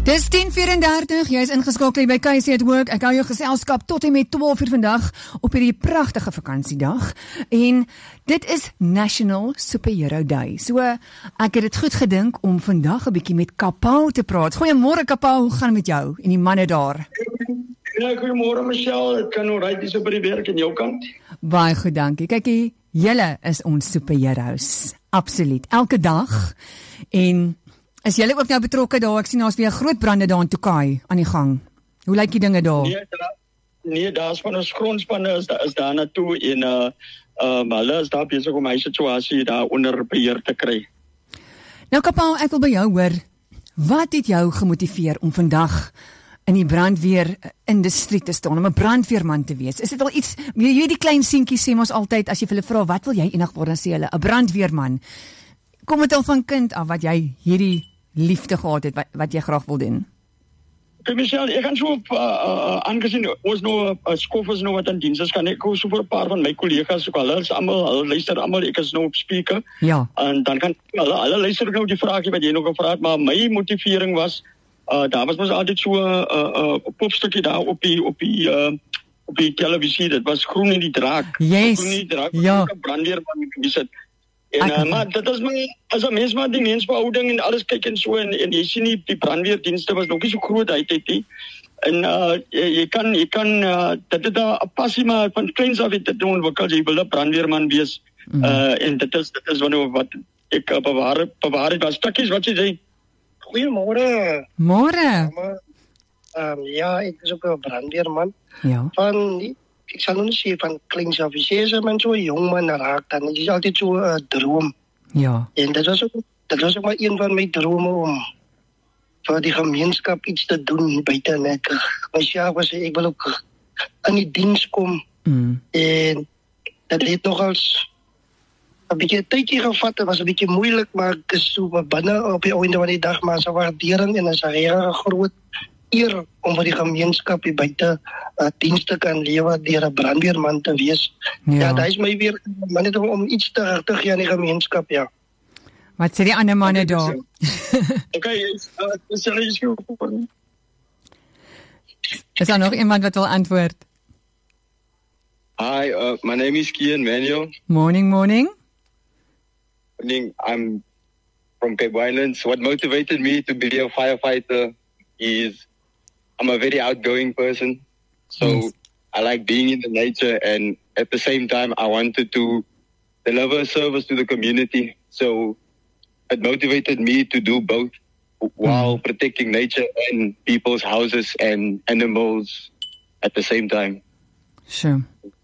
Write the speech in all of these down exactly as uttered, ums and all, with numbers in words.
Dis tien vyf-en-dertig, jy is ingeskakel by K C at Work. Ek hou jou geselskap tot en met twaalf uur vandag op hierdie pragtige vakansiedag. En dit is National Superhero Day. So ek het dit goed gedink om vandag 'n bietjie met Kapau te praat. Goeiemôre Kapau, hoe gaan met jou en die manne daar? Ja, goeiemôre Michelle, dit kan nou reg dis op by die werk aan jou kant. Baie goed, dankie. Kykie, julle is ons superheroes. Absoluut. Elke dag. En is julle ook nou betrokke daar? Ek sien daar's weer groot brande daar in Tokai aan die gang. Hoe lyk die dinge daar? Nee, da, nee daar's van ons grondspanne is daar is daar na toe en uh um, hulle is daar besig om my situasie daar onder beheer te kry. Nou Kapau, ek wil by jou hoor, wat het jou gemotiveer om vandag in die brandweer industrie te staan, om 'n brandweerman te wees? Is dit al iets, jy weet die klein seentjies sê mos altyd, as jy vir hulle vra, wat wil jy eendag word, dan sê hulle, 'n brandweerman. Kom dit al van kind af, wat jy hierdie liefde gehad het, wat, wat jy graag wil doen? Okay, Michelle, ek gaan so op, uh, uh, aangesien, ons nou, uh, skof is nou wat in diens is, kan ek ook so vir 'n paar van my collega's, ook hulle is allemaal, hulle luister allemaal, ek is nou op speaker, ja. En dan kan, hulle, hulle luister nou die vraagje wat jy nog gevraagd, maar my motivering was, uh, daar was ons altyd so 'n uh, uh, popstukje daar op die, op die, uh, op die televisie, dit was Groen in die Draak. Yes, Groen in die Draak, ja. Ek 'n brandweerman gewees het. En, uh, maar dit is my, as 'n mens maar die mensbehouding en alles kyk en so, en, en jy sien nie, die brandweerdienste was nog nie so groot uit het nie. En uh, jy, jy kan, jy kan, uh, dit het 'n passie maar van kleins af het dit ontwikkel, jy wil 'n brandweerman wees. Mm. Uh, en dit is, dit is wat, wat ek uh, bewaar, bewaar het, was stukkies wat jy sê. Goeiemôre. Môre. Um, ja, ek is ook 'n brandweerman. Ja. Van die Ik zal niet zeggen van kleins officiers, maar zo'n jong man raakt dan. Het is altijd zo'n uh, droom. Ja. En dat was, ook, dat was ook maar een van mijn dromen om voor die gemeenschap iets te doen buiten. Ik, uh, was, ik wil ook aan die dienst komen. Mm. En dat heeft nogals een beetje een tijdje gevat. Het was een beetje moeilijk, maar ik is zo binnen op het einde van die dag. Maar ze waarderen en ze heel groot eer om vir die gemeenskap hier buite uh, dienste kan lewe deur 'n brandweerman te wees. Ja, ja daar is my weer maar net om iets te te gee aan die gemeenskap, ja. Wat sê die ander manne daar? Okay, is is jy is goed. Is daar nog iemand wat wil antwoord? Hi, uh, my name is Kian Manuel. Morning, morning. Morning, I'm from Cape Islands. What motivated me to be a firefighter is I'm a very outgoing person, so yes. I like being in the nature, and at the same time I wanted to deliver a service to the community, so it motivated me to do both while mm. protecting nature and people's houses and animals at the same time. Sure.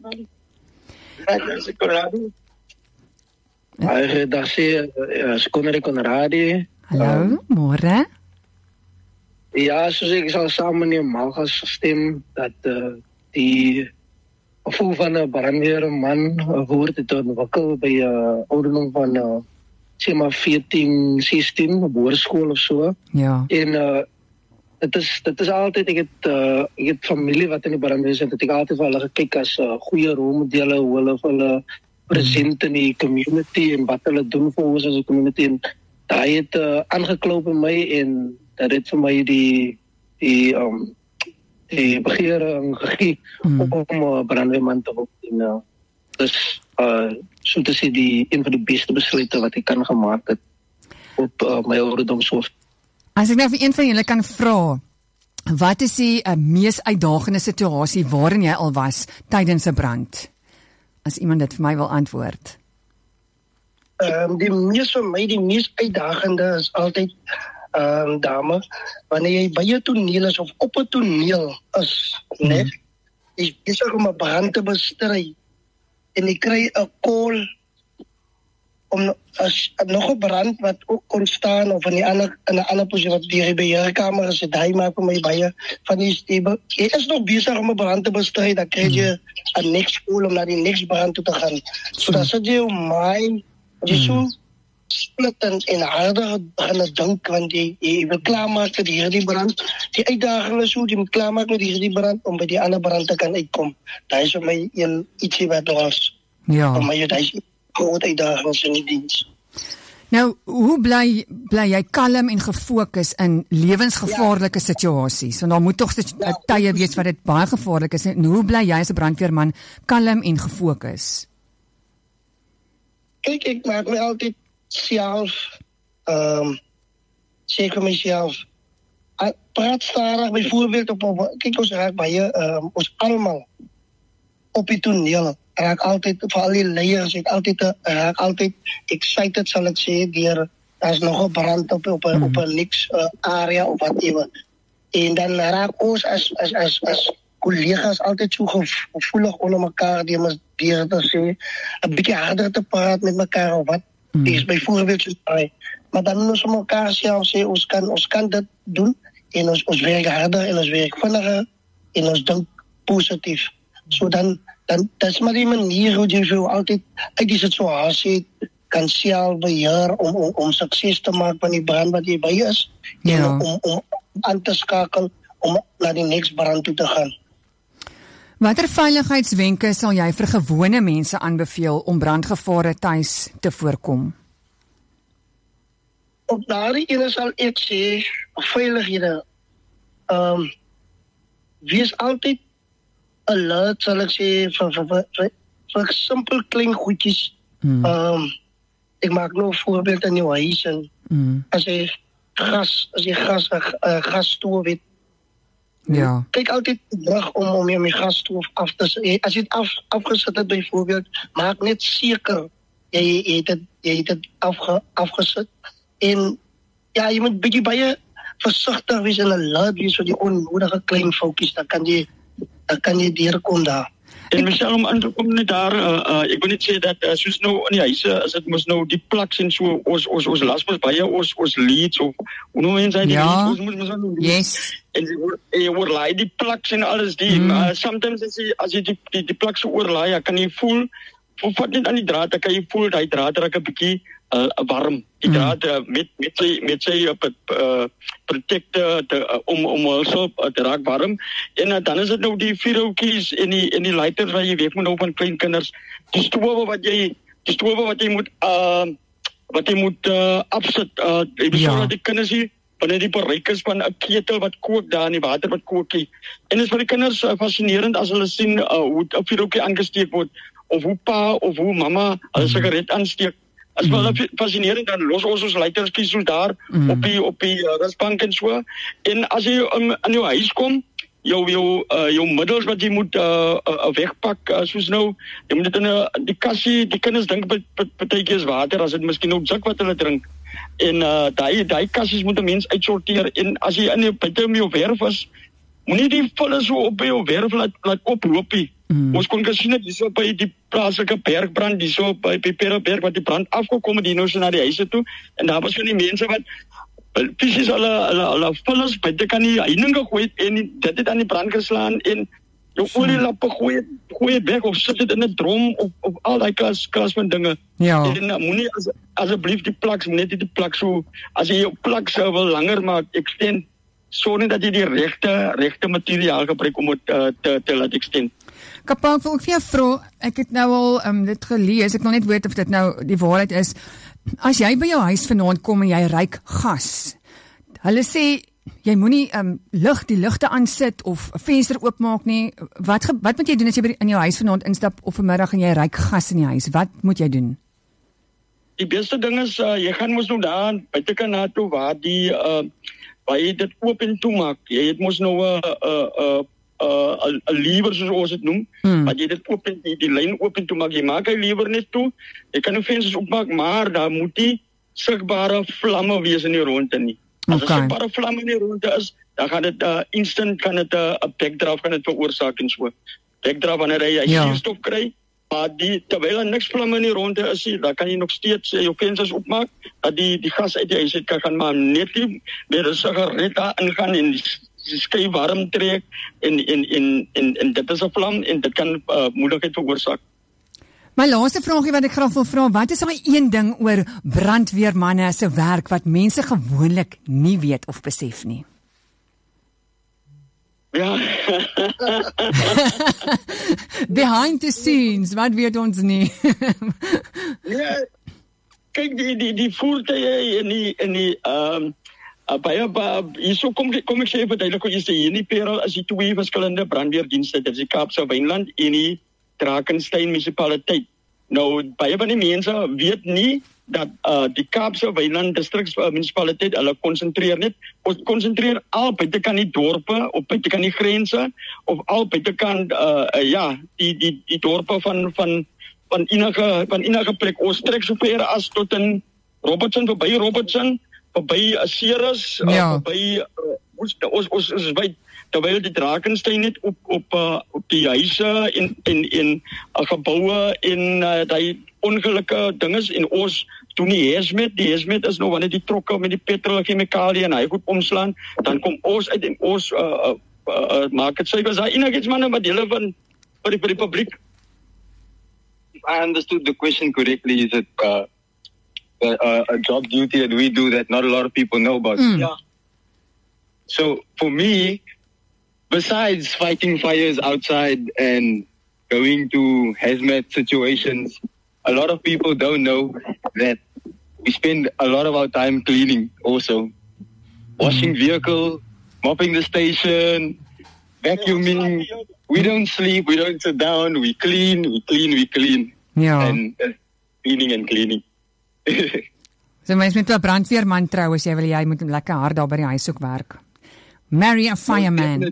Hi, dag sê, is Connery Conradi. Hallo, môre. Ja, soos ek sal saam met meneer Malgas stem dat uh, die gevoel van 'n brandweerman word het ontwikkel by 'n uh, ouderdom van uh, sê maar veertien, sestien op hoërskool of so. Ja. En uh, dit is dit is altyd ek het uh, ek het familie wat in die brandweer is en ek altyd vir hulle gekyk as uh, goeie rolmodelle, hoe hulle vir hulle present in die community en wat hulle doen vir ons as 'n community, en daai het uh, aangeklop in my en dat het vir my die die um die begeering gegee mm. om 'n uh, brandweerman te word. En uh, dis uh so te sê die een van die beste besluite wat ek kan gemaak het op uh, my ouderdom so. As ek nou vir een van julle kan vra, wat is die uh, mees uitdagende situasie waarin jy al was tydens 'n brand? As iemand dit vir my wil antwoord. Ehm um, die mees vir my die mees uitdagende is altyd ehm um, dame, wanneer jy by 'n toneel is of op 'n toneel is, mm. né? Jy besig om 'n brand te bestry en jy kry 'n call om as nog 'n brand wat ook ontstaan of in 'n ander in 'n ander posisie wat deur die beheerkamer is, daai maak vir my baie van die stebe. Jy is nog besig om 'n brand te bestry, dan kry jy 'n next call om na die next brand toe te gaan. So dan sit jy om my jy so split en, en harder gaan dink, want jy, jy wil klaarmaak met hierdie brand. Die uitdaging is hoe jy moet klaarmaak met hierdie brand om by die ander brand te kan uitkom. Daar is vir my een ietsie wat was. Ja. Vir my, daar is groot uitdagings in die diens. Nou, hoe bly bly jy kalm en gefokus in lewensgevaarlike ja. situasies? Want daar moet tog ja. tye wees wat dit baie gevaarlik is. En hoe bly jy as 'n brandweerman kalm en gefokus? Kyk, ek maak my altyd self, ehm, um, seker myself. Ek praat stadig, byvoorbeeld op, op kyk ons raak baie, um, ons almal op die toneel, raak altyd, vir al die leiers, ek altyd, raak altyd excited, sal ek sê, dier, daar is nog een brand op, op, mm. op een niks uh, area, of wat even. En dan raak ons as, as, as, as collega's altyd so gevoelig onder mekaar, die ons dier te sê, een beetje harder te praat met mekaar, of wat, mm. die is bijvoorbeeld so, maar dan moet ons mekaar zelf sê, ons kan, ons kan dit doen, en ons, ons werk harder, en ons werk vinniger, en ons dink positief. So dan, dan, dat is maar die manier hoe jy so altyd uit die situasie kan self beheer om, om, om sukses te maak van die brand wat jy by is, ja. en om, om aan te skakel, om na die next brand toe te gaan. Watter veiligheidswenke sal jy vir gewone mense aanbeveel om brandgevare tuis te voorkom? Op daardie ene sal ek sê, veilighede, um, wees altyd alert, sal ek sê, vir, vir, vir, vir, vir simpel klein goedjies. Mm. Um, ek maak nou een voorbeeld in jou huis, en mm. as jy gas, as jy gas, uh, gasstoof het, ja. kyk altyd terug om, om jy my gasstoof af te sit. As jy het af, afgesit het, bijvoorbeeld, maak net seker, jy, jy het het, jy het het afge, afgesit, en ja, jy moet bietjie baie versigtig wees en alert wees vir die onnodige klein foutjies, dan kan jy dan kan jy deurkom daar. En Michelle, om aan te kom net daar, uh, uh, ek wil net sê dat, uh, soos nou in die huise, as het mos nou die plaks en so, ons, ons, ons las mos baie, ons, ons leads, of, hoe noem jy die ja. leads, ons moet mos nou yes. en jy oorlaai die plaks en alles die, mm. uh, sometimes as jy, as jy die, die, die plaks oorlaai, ja, kan jy voel, of wat net aan die draad, dan kan jy voel, die draad raak 'n bietjie uh, warm, die draad uh, met, met sy, met sy uh, uh, protecte te, uh, om, om also uh, te raak warm, en uh, dan is het nou die vierhoutjies en die, en die lighters wat jy weet moet nou van klein kinders, die stove wat jy, die stove wat jy moet, uh, wat jy moet uh, afsit, uh, ja. dat die kinders hier, wanneer die bereik is van 'n ketel wat kook daar in die water wat kookie, en is vir die kinders uh, fascinerend as hulle sien uh, hoe 'n vierhoutjie aangesteek word, of hoe pa of hoe mama hulle sigaret aansteek. As wel mm. fascinerend, dan los ons ons leiterskies so daar mm. op die op die uh, rusbank en so. En as jy um, in jou huis kom, jou jou uh, jou middels wat jy moet uh, uh, wegpak, uh, soos nou, jy moet dit in 'n die kassie, die kinders dink partytjie is water, as dit miskien nou juk wat hulle drink. En uh, daai daai kassies moet 'n mens uitsorteer, en as jy in jou buite met jou werf is, moenie die vulle so op by jou werf laat laat oploopie. Mm. Ons kon gesien het, die so by die plaaslike bergbrand, die so by Peperberg, wat die brand afgekom het, die nou so na die huise toe, en daar was van die mense wat, precies hulle, hulle, hulle vullis, buite kan die heining gegooid, en dit het aan die brand geslaan, en jou olielappe gooi, gooi het weg, of sit het in 'n drom, of, of al die klas, klas van dinge. Ja. En uh, moenie, as, asseblief die plaks, net die plaks so, as jy jou plaks uh, wil langer maak, extend, so net dat jy die rechte, rechte materiaal gebruik om het uh, te, te laat extend. Kapan, ek wil ook vir jou vra, ek het nou al um, dit gelees, ek wil net weet of dit nou die waarheid is. As jy by jou huis vanaand kom en jy ruik gas, hulle sê, jy moenie um, lig, die ligte aansit of 'n venster oopmaak nie. Wat, ge, wat moet jy doen as jy by die, in jou huis vanaand instap of vanmiddag en jy ruik gas in die huis? Wat moet jy doen? Die beste ding is, uh, jy gaan mos nou daar buite kan na toe waar die, uh, waar jy dit oop en toe maak. Jy het mos nou 'n uh, uh, uh, 'n uh, lever soos ons dit noem, hmm. maar jy dit oop en die, die lyn oop en toe maak, jy maak hy lever net toe, jy kan die vensters opmaak, maar daar moet die sigbare vlamme wees in die ronde nie. As okay. 'n sigbare vlamme in die ronde is, dan gaan dit uh, instant, kan dit 'n uh, backdraft kan dit veroorsaak en so. Backdraft wanneer hy hy suurstof ja. kry, maar die, terwyl er niks vlamme in die ronde is, dan kan jy nog steeds uh, jou vensters opmaak, dat die, die gas uit die huis kan gaan, maar net nie met 'n sigaret daar ingaan en die die skei warm trek, en, en, en, en, en dit is 'n vlam, en dit kan uh, moeilikheid veroorsaak. My laaste vraagie wat ek graag wil vra, wat is daai een ding oor brandweermanne se werk wat mense gewoonlik nie weet of besef nie? Ja. Behind the scenes, wat weet ons nie? Ja. kyk die die die voertuie en die en die ehm uh, baie hierso kom kom ek sê verduidelik hoe jy sê hierdie Parel is die twee verskillende brandweerdienste, dit is die Kaapse Wynland en die Drakensberg munisipaliteit. Nou baie van die mense weet nie dat uh, die Kaapse Wynland distriks uh, munisipaliteit hulle konsentreer net ons konsentreer al buitekant die dorpe of buitekant die grense of al buitekant uh, uh, ja die die die dorpe van van van enige van enige plek ons trek so ver as tot in Robertson verby Robertson verby Ceres ja. uh, verby uh, ons ons ons is wyd terwyl die Drakensberg net op op uh, op die huise en en en uh, geboue en uh, daai ongelukkige dinges en ons doen die Hesmet, die Hesmet is nou wanneer die trokke met die petrol chemikalie en hy goed omslaan, dan kom ons uit en ons uh, uh, uh, maak dit syfers. Daar enigiets manne wat dele van vir die, vir die publiek. If I understood the question correctly, is it uh, a, a job duty that we do that not a lot of people know about? Mm. Yeah. So for me, besides fighting fires outside and going to hazmat situations, a lot of people don't know that we spend a lot of our time cleaning also. Washing vehicle, mopping the station, vacuuming. We don't sleep, we don't sit down, we clean, we clean, we clean. Ja. And uh, cleaning and cleaning. So mens met 'n brandweerman trou as jy wil jy moet lekker hard daar by die huis ook werk. Marry a fireman.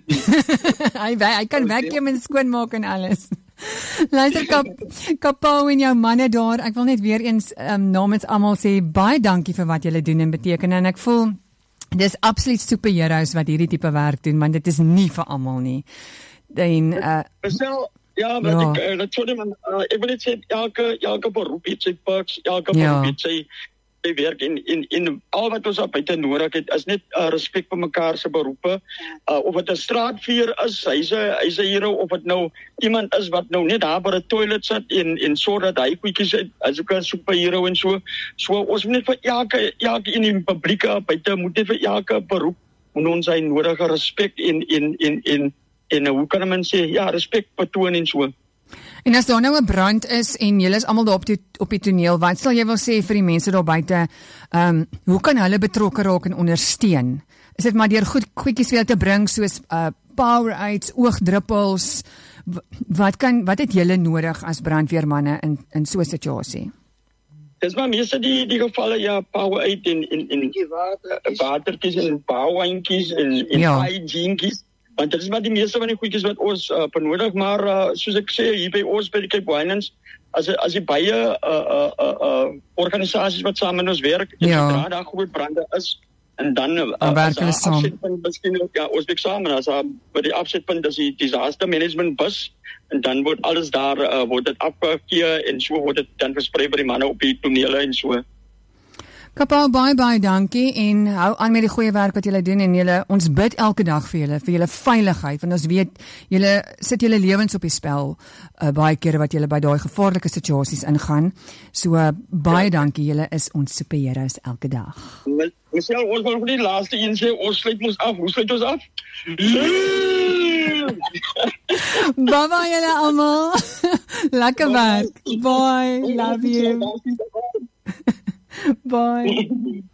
hy hy kan vacuum en skoonmaak en alles. Luister kap Kapau en jou manne daar. Ek wil net weer eens um, namens almal sê baie dankie vir wat julle doen en beteken en ek voel dis absoluut superheroes wat hierdie tipe werk doen want dit is nie vir almal nie. En uh Stel, ja, maar ja. ek uh, dat sorry man, uh, ek wil net sê elke elke beroep het sy perks, elke Ja. beroep het sy sy werk en en en al wat ons op buite nodig het is net uh, respek vir mekaar se beroepe. Uh, of dit 'n straatveer is, hy's 'n hy's 'n hero of dit nou iemand is wat nou net daar by 'n toilet sit en en sorg dat hy goedjies het, as ook 'n superhero en so. So ons moet net vir elke elke in die publieke buite moet net vir elke beroep moet ons hy nodige respek en en en en en hoe kan men sê ja, respek betoon en so. En as daar nou 'n brand is en julle is almal daar op die op die toneel, wat sal jy wil sê vir die mense daar buite? Ehm, um, hoe kan hulle betrokke raak en ondersteun? Is dit maar deur goed goedjies vir hulle te bring soos uh Powerades, oogdruppels? W wat kan wat het julle nodig as brandweermanne in in so 'n situasie? Dis maar meeste die die gevalle ja, Powerade en en en watertjies en bouwantjies en en Ja. hygienetjies. Want dit is maar die meeste van die goedjies wat ons uh, benodig, maar uh, soos ek sê hier by ons by die Cape Wynlands, as as die baie uh, uh, uh, uh, organisasies wat saam met ons werk, en Ja. sodra daar groot brande is, en dan uh, Dan werk hulle as daar saam. afsetpunt, miskien ook, ja, ons werk saam, en as daar by die afsetpunt is die disaster management bus, en dan word alles daar, uh, word dit afgekeer, en so word dit dan versprei by die manne op die tonele en so. Kapau, baie baie dankie en hou aan met die goeie werk wat julle doen en julle ons bid elke dag vir julle vir julle veiligheid want ons weet julle sit julle lewens op die spel uh, baie kere wat julle by daai gevaarlike situasies ingaan. So uh, baie dankie, julle is ons superheroes elke dag. Michelle, ons wil vir die laaste een sê, ons sluit ons af. Hoe sluit ons af? Bye bye julle almal. Lekker werk. Bye. Love you. Bye.